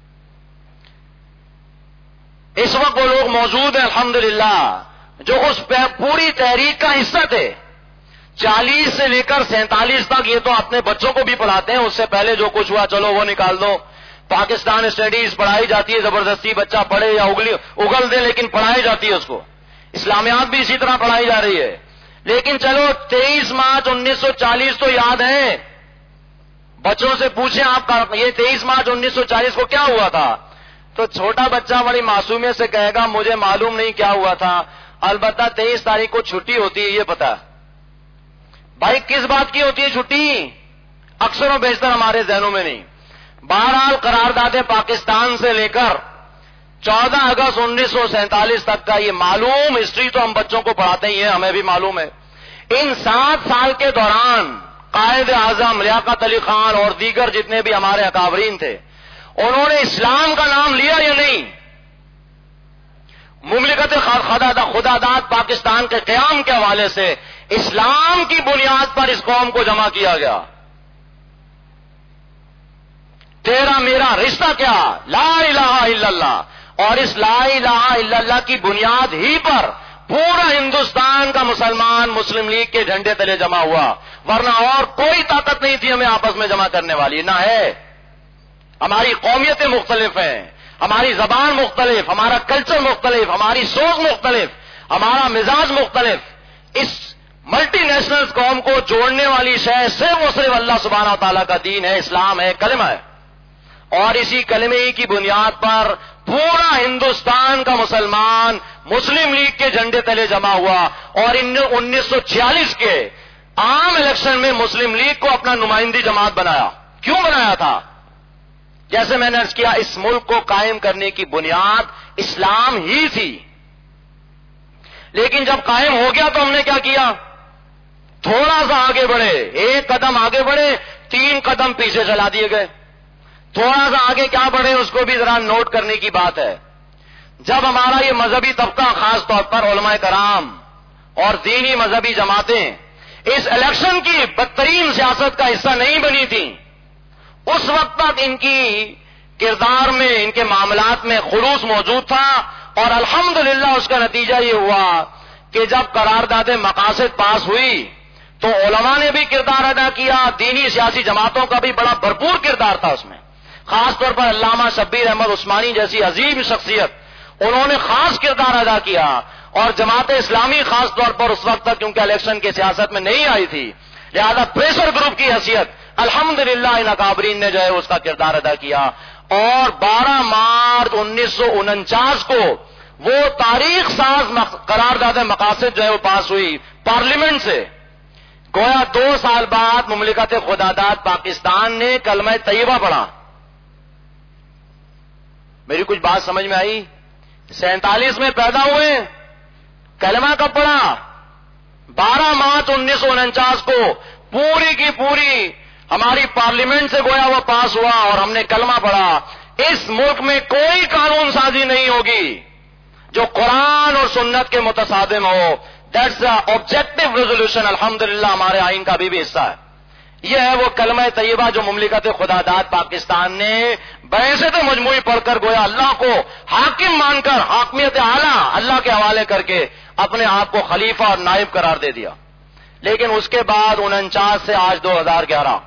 اس وقت وہ لوگ موجود ہیں الحمدللہ جو اس پوری تحریک کا حصہ تھے، چالیس سے لے کر سینتالیس تک، یہ تو اپنے بچوں کو بھی پڑھاتے ہیں، اس سے پہلے جو کچھ ہوا چلو وہ نکال دو، پاکستان اسٹڈیز پڑھائی جاتی ہے زبردستی، بچہ پڑھے یا اگلی اگل دے لیکن پڑھائی جاتی ہے اس کو، اسلامیات بھی اسی طرح پڑھائی جا رہی ہے، لیکن چلو تیئیس مارچ انیس سو چالیس تو یاد ہے، بچوں سے پوچھیں آپ کا یہ تیئیس مارچ انیس سو چالیس کو کیا ہوا تھا، تو چھوٹا بچہ بڑی معصومیت سے کہے گا مجھے معلوم نہیں کیا ہوا تھا، البتہ تیئیس تاریخ کو چھٹی ہوتی ہے یہ پتا۔ بھائی کس بات کی ہوتی ہے چھٹی؟ اکثر و بیشتر ہمارے ذہنوں میں نہیں۔ بہرحال قرارداد پاکستان سے لے کر چودہ اگست انیس سو سینتالیس تک کا یہ معلوم ہسٹری تو ہم بچوں کو پڑھاتے ہی ہیں، ہمیں بھی معلوم ہے. ان سات سال کے دوران قائد اعظم لیاقت علی خان اور دیگر جتنے بھی ہمارے اکابرین تھے، انہوں نے اسلام کا نام لیا یا نہیں؟ مملکت خداداد پاکستان کے قیام کے حوالے سے اسلام کی بنیاد پر اس قوم کو جمع کیا گیا. تیرا میرا رشتہ کیا؟ لا الہ الا اللہ. اور اس لا الہ الا اللہ کی بنیاد ہی پر پورا ہندوستان کا مسلمان مسلم لیگ کے جھنڈے تلے جمع ہوا، ورنہ اور کوئی طاقت نہیں تھی ہمیں آپس میں جمع کرنے والی. نہ ہے. ہماری قومیتیں مختلف ہیں، ہماری زبان مختلف، ہمارا کلچر مختلف، ہماری سوچ مختلف، ہمارا مزاج مختلف. اس ملٹی نیشنل قوم کو جوڑنے والی شے صرف اور صرف اللہ سبحانہ و تعالیٰ کا دین ہے، اسلام ہے، کلمہ ہے. اور اسی کلمے کی بنیاد پر پورا ہندوستان کا مسلمان مسلم لیگ کے جھنڈے تلے جمع ہوا، اور انیس سو چھیالیس کے عام الیکشن میں مسلم لیگ کو اپنا نمائندی جماعت بنایا. کیوں بنایا تھا؟ جیسے میں نے عرض کیا، اس ملک کو قائم کرنے کی بنیاد اسلام ہی تھی. لیکن جب قائم ہو گیا تو ہم نے کیا کیا؟ تھوڑا سا آگے بڑھے، ایک قدم آگے بڑھے، تین قدم پیچھے چلا دیے گئے. تھوڑا سا آگے کیا بڑھے اس کو بھی ذرا نوٹ کرنے کی بات ہے. جب ہمارا یہ مذہبی طبقہ، خاص طور پر علماء کرام اور دینی مذہبی جماعتیں اس الیکشن کی بدترین سیاست کا حصہ نہیں بنی تھیں، اس وقت تک ان کی کردار میں، ان کے معاملات میں خلوص موجود تھا. اور الحمدللہ اس کا نتیجہ یہ ہوا کہ جب قرارداد مقاصد پاس ہوئی تو علماء نے بھی کردار ادا کیا، دینی سیاسی جماعتوں کا بھی بڑا بھرپور کردار تھا اس میں. خاص طور پر علامہ شبیر احمد عثمانی جیسی عظیم شخصیت، انہوں نے خاص کردار ادا کیا. اور جماعت اسلامی خاص طور پر اس وقت تک کیونکہ الیکشن کی سیاست میں نہیں آئی تھی، لہذا پریشر گروپ کی حیثیت الحمدللہ ان اکابرین نے جو ہے اس کا کردار ادا کیا. اور بارہ مارچ انیس سو انچاس کو وہ تاریخ ساز قرارداد مقاصد جو ہے وہ پاس ہوئی پارلیمنٹ سے. گویا دو سال بعد مملکت خداداد پاکستان نے کلمہ طیبہ پڑھا. میری کچھ بات سمجھ میں آئی؟ سینتالیس میں پیدا ہوئے، کلمہ کب پڑھا؟ بارہ مارچ انیس سو انچاس کو پوری کی پوری ہماری پارلیمنٹ سے گویا وہ پاس ہوا اور ہم نے کلمہ پڑھا. اس ملک میں کوئی قانون سازی نہیں ہوگی جو قرآن اور سنت کے متصادم ہو. دیٹس دا آبجیکٹو ریزولوشن الحمدللہ ہمارے آئین کا بھی, بھی حصہ ہے. یہ ہے وہ کلمہ طیبہ جو مملکت خداداد پاکستان نے بحثت مجموعی پڑھ کر گویا اللہ کو حاکم مان کر, حاکمیت اعلیٰ اللہ کے حوالے کر کے اپنے آپ کو خلیفہ اور نائب قرار دے دیا. لیکن اس کے بعد انچاس سے آج دو ہزار گیارہ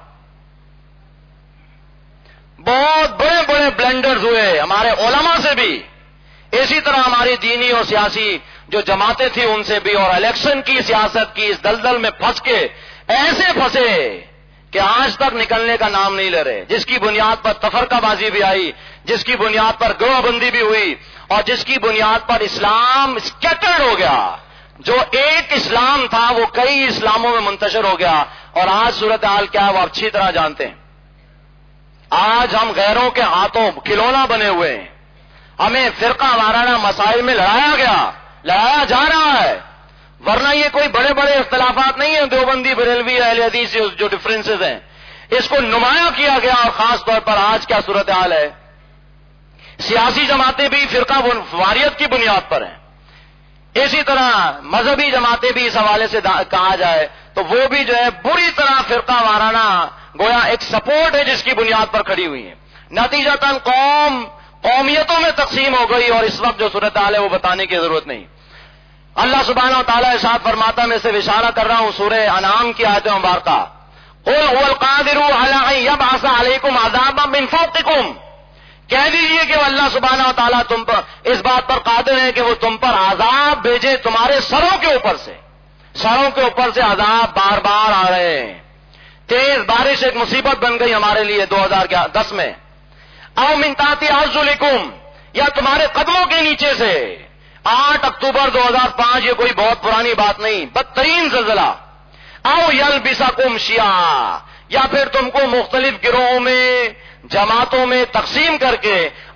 بہت بڑے بڑے بلنڈرز ہوئے ہمارے علماء سے بھی, اسی طرح ہماری دینی اور سیاسی جو جماعتیں تھیں ان سے بھی, اور الیکشن کی سیاست کی اس دلدل میں پھنس کے ایسے پھنسے کہ آج تک نکلنے کا نام نہیں لے رہے. جس کی بنیاد پر تفرقہ بازی بھی آئی, جس کی بنیاد پر گروہ بندی بھی ہوئی, اور جس کی بنیاد پر اسلام اسکیٹرڈ ہو گیا. جو ایک اسلام تھا وہ کئی اسلاموں میں منتشر ہو گیا. اور آج صورتحال کیا ہے وہ اچھی طرح جانتے ہیں. آج ہم غیروں کے ہاتھوں کھلونا بنے ہوئے ہیں. ہمیں فرقہ وارانہ مسائل میں لڑایا گیا, لڑایا جا رہا ہے, ورنہ یہ کوئی بڑے بڑے اختلافات نہیں ہیں. دیوبندی بریلوی اہل حدیث جو ڈفرینسز ہیں اس کو نمایاں کیا گیا. اور خاص طور پر آج کیا صورتحال ہے, سیاسی جماعتیں بھی فرقہ واریت کی بنیاد پر ہیں. اسی طرح مذہبی جماعتیں بھی اس حوالے سے کہا جائے تو وہ بھی جو ہے بری طرح فرقہ وارانہ گویا ایک سپورٹ ہے جس کی بنیاد پر کھڑی ہوئی ہیں. نتیجتاً قوم قومیتوں میں تقسیم ہو گئی, اور اس وقت جو صورتحال ہے وہ بتانے کی ضرورت نہیں. اللہ سبحانہ و تعالیٰ ارشاد فرماتا, میں سے اشارہ کر رہا ہوں سورہ انعام کی آیت مبارکہ, قل هو القادر علی ان یبعث علیکم عذابا من فوقکم, کہہ دیجیے کہ اللہ سبحانہ و تعالیٰ تم پر اس بات پر قادر ہے کہ وہ تم پر عذاب بھیجے تمہارے سروں کے اوپر سے. سروں کے اوپر سے عذاب بار بار آ رہے ہیں. تیز بارش ایک مصیبت بن گئی ہمارے لیے دو ہزار دس میں. او من تحت ارجلکم, یا تمہارے قدموں کے نیچے سے. آٹھ اکتوبر دو ہزار پانچ, یہ کوئی بہت پرانی بات نہیں, بدترین زلزلہ. او یلبسکم شیعا, یا پھر تم کو مختلف گروہوں میں جماعتوں میں تقسیم کر کے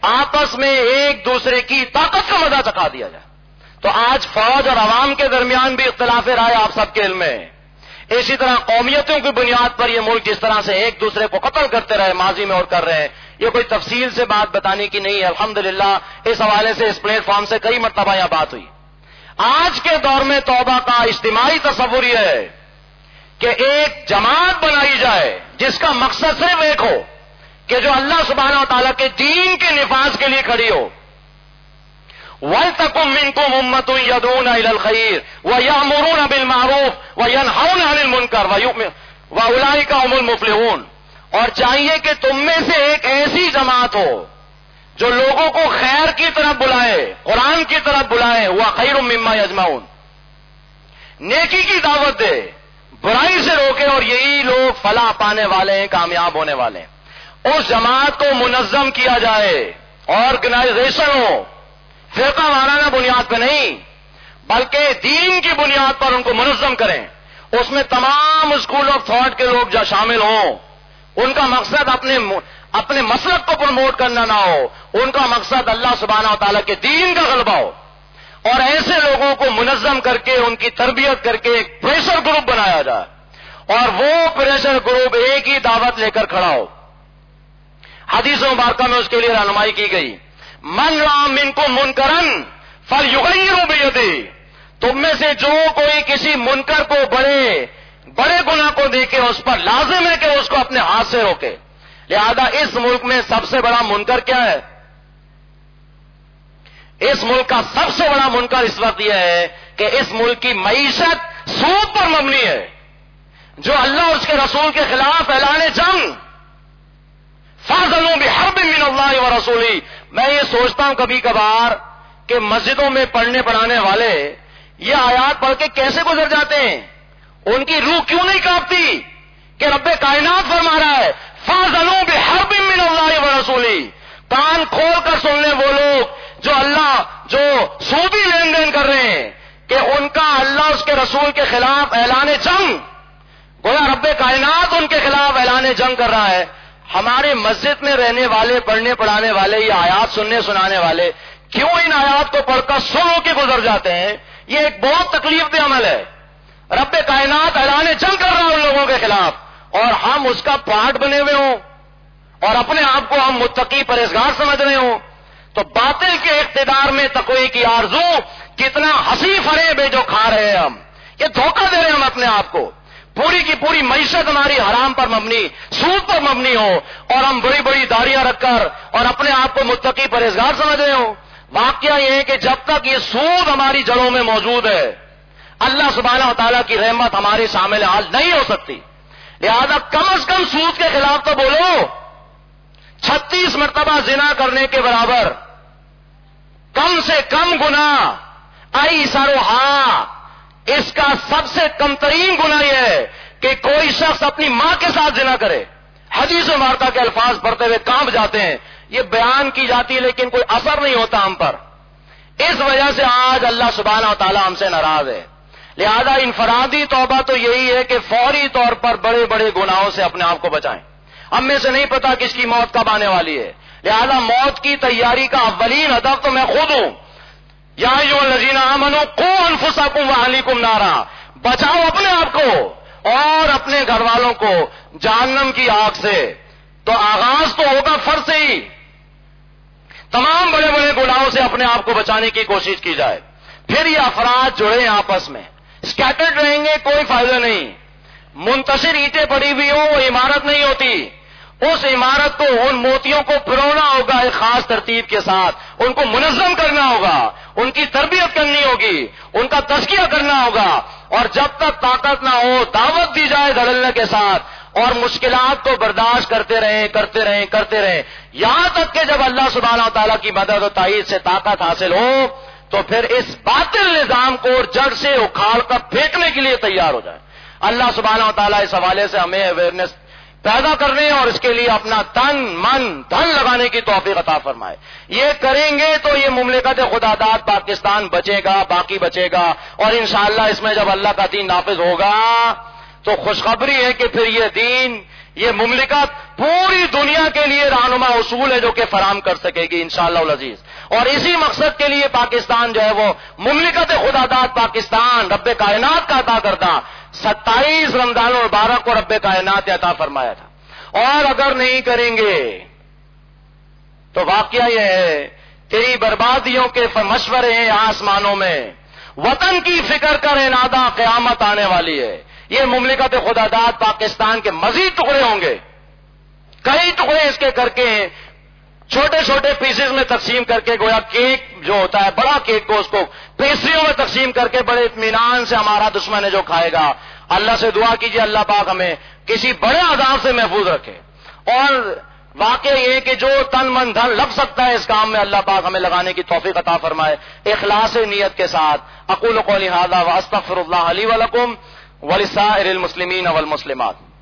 آپس میں ایک دوسرے کی طاقت کا مزہ چکھا دیا جائے. تو آج فوج اور عوام کے درمیان بھی اختلاف رائے آپ سب کے علم میں ہے. اسی طرح قومیتوں کی بنیاد پر یہ ملک جس طرح سے ایک دوسرے کو قتل کرتے رہے ماضی میں اور کر رہے ہیں, یہ کوئی تفصیل سے بات بتانے کی نہیں ہے. الحمدللہ اس حوالے سے اس پلیٹ فارم سے کئی مرتبہ یہ بات ہوئی. آج کے دور میں توبہ کا اجتماعی تصور یہ ہے کہ ایک جماعت بنائی جائے جس کا مقصد صرف ایک ہو کہ جو اللہ سبحانہ و تعالیٰ کے دین کے نفاذ کے لیے کھڑی ہو. وَلْتَكُن مِّنكُمْ أُمَّةٌ يَدْعُونَ إِلَى الْخَيْرِ وَيَأْمُرُونَ بِالْمَعْرُوفِ وَيَنْهَوْنَ عَنِ الْمُنكَرِ وَأُولَٰئِكَ هُمُ الْمُفْلِحُونَ. اور چاہیے کہ تم میں سے ایک ایسی جماعت ہو جو لوگوں کو خیر کی طرف بلائے, قرآن کی طرف بلائے, ہوا خیر مما یجمعون, نیکی کی دعوت دے, برائی سے روکے, اور یہی لوگ فلاح پانے والے ہیں, کامیاب ہونے والے ہیں. اس جماعت کو منظم کیا جائے, آرگنائزیشن ہو, فرقہ وارانہ بنیاد پہ نہیں بلکہ دین کی بنیاد پر ان کو منظم کریں. اس میں تمام اسکول آف تھاٹ کے لوگ جو شامل ہوں, ان کا مقصد اپنے اپنے مسلک کو پروموٹ کرنا نہ ہو, ان کا مقصد اللہ سبحانہ و تعالیٰ کے دین کا غلبہ ہو. اور ایسے لوگوں کو منظم کر کے ان کی تربیت کر کے ایک پریشر گروپ بنایا جائے, اور وہ پریشر گروپ ایک ہی دعوت لے کر کھڑا ہو. حدیث مبارکہ میں اس کے لیے رہنمائی کی گئی, من رأى منکم منکرا فلیغیروا بیدہ. تم میں سے جو کوئی کسی منکر کو بڑے بڑے گناہ کو دیکھے اس پر لازم ہے کہ اس کو اپنے ہاتھ سے روکے. لہذا اس ملک میں سب سے بڑا منکر کیا ہے؟ اس ملک کا سب سے بڑا منکر اس وقت یہ ہے کہ اس ملک کی معیشت سود پر مبنی ہے, جو اللہ اور اس کے رسول کے خلاف اعلان جنگ, فَأَذَنُوا بِحَرْبٍ مِّنَ اللَّهِ وَرَسُولِهِ. میں یہ سوچتا ہوں کبھی کبھار کہ مسجدوں میں پڑھنے پڑھانے والے یہ آیات پڑھ کے کیسے گزر جاتے ہیں, ان کی روح کیوں نہیں کانپتی کہ رب کائنات فرما رہا ہے فَأَذَنُوا بِحَرْبٍ مِّنَ اللَّهِ وَرَسُولِهِ. کان کھول کر سن لیں وہ لوگ جو اللہ جو سودی لین دین کر رہے ہیں کہ ان کا اللہ اس کے رسول کے خلاف اعلان جنگ, گویا رب کائنات ان کے خلاف اعلان جنگ کر رہا ہے. ہمارے مسجد میں رہنے والے, پڑھنے پڑھانے والے, یہ آیات سننے سنانے والے کیوں ان آیات کو پڑھ کر سو کے گزر جاتے ہیں؟ یہ ایک بہت تکلیف دہ عمل ہے. رب کائنات اعلان جنگ کر رہا ہے ان لوگوں کے خلاف, اور ہم اس کا پارٹ بنے ہوئے ہوں اور اپنے آپ کو ہم متقی پرہیزگار سمجھ رہے ہوں. تو باطل کے اقتدار میں تقوی کی آرزو کتنا ہنسی فریب ہے جو کھا رہے ہیں ہم, یہ دھوکہ دے رہے ہیں ہم اپنے آپ کو. پوری کی پوری معیشت ہماری حرام پر مبنی, سود پر مبنی ہو, اور ہم بڑی بڑی داڑیاں رکھ کر اور اپنے آپ کو متقی پرہیزگار سمجھ رہے ہوں. واقعہ یہ ہے کہ جب تک یہ سود ہماری جڑوں میں موجود ہے اللہ سبحانہ و تعالیٰ کی رحمت ہماری شامل حال نہیں ہو سکتی. لہذا کم از کم سود کے خلاف تو بولو. چھتیس مرتبہ زنا کرنے کے برابر کم سے کم گناہ ایسرھا, اس کا سب سے کم ترین گناہ یہ ہے کہ کوئی شخص اپنی ماں کے ساتھ زنا کرے. حدیث مبارکہ کے الفاظ پڑھتے ہوئے کانپ جاتے ہیں, یہ بیان کی جاتی ہے لیکن کوئی اثر نہیں ہوتا ہم پر. اس وجہ سے آج اللہ سبحانہ و تعالیٰ ہم سے ناراض ہے. لہذا انفرادی توبہ تو یہی ہے کہ فوری طور پر بڑے بڑے گناہوں سے اپنے آپ کو بچائیں. ہم میں سے نہیں پتا کس کی موت کب آنے والی ہے, لہذا موت کی تیاری کا اولین ہدف تو میں خود ہوں. یا ایھا الذین آمنوا قوا انفسکم واہلیکم نارا, بچاؤ اپنے آپ کو اور اپنے گھر والوں کو جہنم کی آگ سے. تو آغاز تو ہوگا فرض سے ہی, تمام بڑے بڑے گناہوں سے اپنے آپ کو بچانے کی کوشش کی جائے. پھر یہ افراد جڑے آپس میں, اسکیٹرڈ رہیں گے کوئی فائدہ نہیں. منتشر اینٹیں پڑی ہوئی ہوں وہ عمارت نہیں ہوتی. اس عمارت کو, ان موتیوں کو پرونا ہوگا ایک خاص ترتیب کے ساتھ, ان کو منظم کرنا ہوگا, ان کی تربیت کرنی ہوگی, ان کا تزکیہ کرنا ہوگا. اور جب تک طاقت نہ ہو دعوت دی جائے دھڑلنے کے ساتھ, اور مشکلات کو برداشت کرتے رہیں کرتے رہیں کرتے رہیں یہاں تک کہ جب اللہ سبحانہ و تعالیٰ کی مدد و تائید سے طاقت حاصل ہو تو پھر اس باطل نظام کو جڑ سے اکھاڑ کر پھینکنے کے لیے تیار ہو جائے. اللہ سبحانہ و تعالیٰ اس حوالے سے ہمیں اویئرنیس پیدا کرنے اور اس کے لیے اپنا تن من دھن لگانے کی توفیق عطا فرمائے. یہ کریں گے تو یہ مملکت خدا داد پاکستان بچے گا, باقی بچے گا, اور انشاءاللہ اس میں جب اللہ کا دین نافذ ہوگا تو خوشخبری ہے کہ پھر یہ دین، یہ مملکت پوری دنیا کے لیے رہنما اصول ہے جو کہ فراہم کر سکے گی انشاءاللہ العزیز. اور اسی مقصد کے لیے پاکستان جو ہے وہ مملکت خدا داد پاکستان رب کائنات کا عطا کردہ ستائیس رمضان المبارک کو رب کائنات نے عطا فرمایا تھا. اور اگر نہیں کریں گے تو واقعہ یہ ہے تیری بربادیوں کے مشورے ہیں آسمانوں میں، وطن کی فکر کر نادا قیامت آنے والی ہے. یہ مملکت خدا داد پاکستان کے مزید ٹکڑے ہوں گے، کئی ٹکڑے اس کے کر کے چھوٹے چھوٹے پیسز میں تقسیم کر کے، گویا کیک جو ہوتا ہے بڑا کیک کو اس کو پیسریوں میں تقسیم کر کے بڑے اطمینان سے ہمارا دشمن ہے جو کھائے گا. اللہ سے دعا کیجیے اللہ پاک ہمیں کسی بڑے عذاب سے محفوظ رکھے. اور واقعہ یہ کہ جو تن من دھن لگ سکتا ہے اس کام میں اللہ پاک ہمیں لگانے کی توفیق عطا فرمائے اخلاص نیت کے ساتھ. اقول قولی ھذا واستغفر اللہ لی ولکم ولسائر المسلمین والمسلمات.